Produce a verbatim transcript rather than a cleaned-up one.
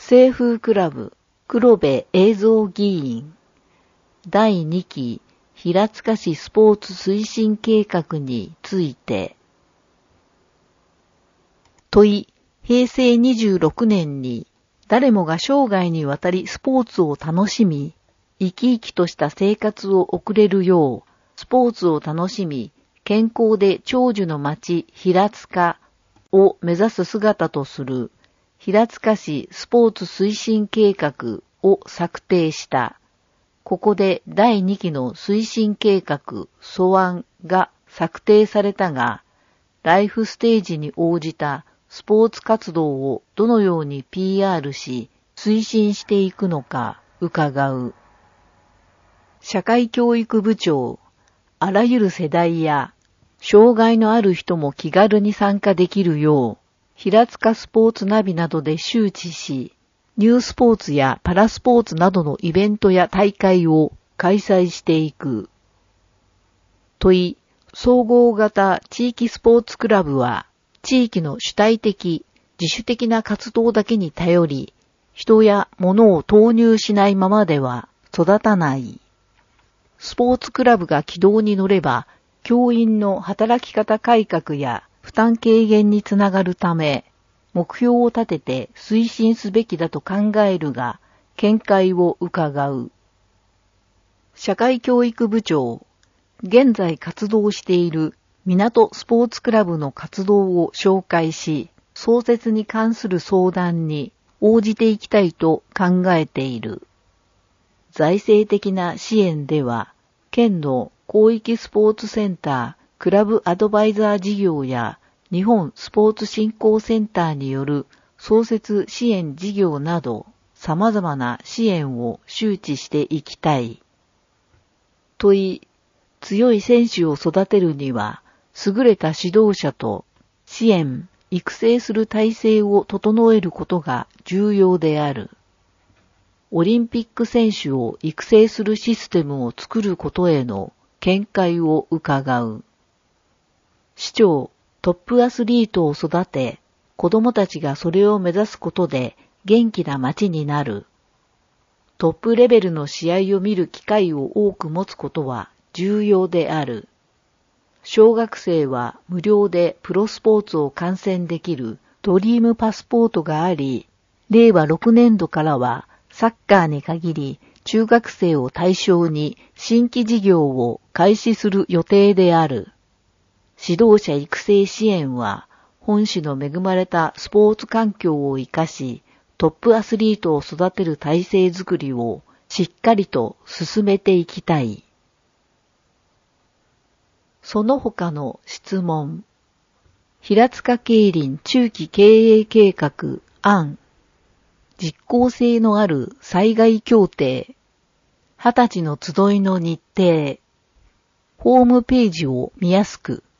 清風クラブ黒部映像議員だいにき平塚市スポーツ推進計画について問い、平成にじゅうろくねんに誰もが生涯にわたりスポーツを楽しみ、生き生きとした生活を送れるよう、スポーツを楽しみ、健康で長寿の町平塚を目指す姿とする平塚市スポーツ推進計画を策定した。ここでだいにきの推進計画素案が策定されたが、ライフステージに応じたスポーツ活動をどのように ピーアール し、推進していくのか伺う。社会教育部長、あらゆる世代や障害のある人も気軽に参加できるよう、平塚スポーツナビなどで周知し、ニュースポーツやパラスポーツなどのイベントや大会を開催していく。問い、総合型地域スポーツクラブは、地域の主体的、自主的な活動だけに頼り、人や物を投入しないままでは育たない。スポーツクラブが軌道に乗れば、教員の働き方改革や負担軽減につながるため、目標を立てて推進すべきだと考えるが、見解を伺う。社会教育部長、現在活動している港スポーツクラブの活動を紹介し、創設に関する相談に応じていきたいと考えている。財政的な支援では、県の広域スポーツセンター、クラブアドバイザー事業や日本スポーツ振興センターによる創設支援事業など様々な支援を周知していきたい。問い、強い選手を育てるには優れた指導者と支援、育成する体制を整えることが重要である。オリンピック選手を育成するシステムを作ることへの見解を伺う。市長、トップアスリートを育て、子供たちがそれを目指すことで元気な街になる。トップレベルの試合を見る機会を多く持つことは重要である。小学生は無料でプロスポーツを観戦できるドリームパスポートがあり、れいわろくねんどからはサッカーに限り中学生を対象に新規事業を開始する予定である。指導者育成支援は本市の恵まれたスポーツ環境を生かし、トップアスリートを育てる体制づくりをしっかりと進めていきたい。その他の質問。平塚競輪中期経営計画案。実効性のある災害協定。二十歳の集いの日程。ホームページを見やすく。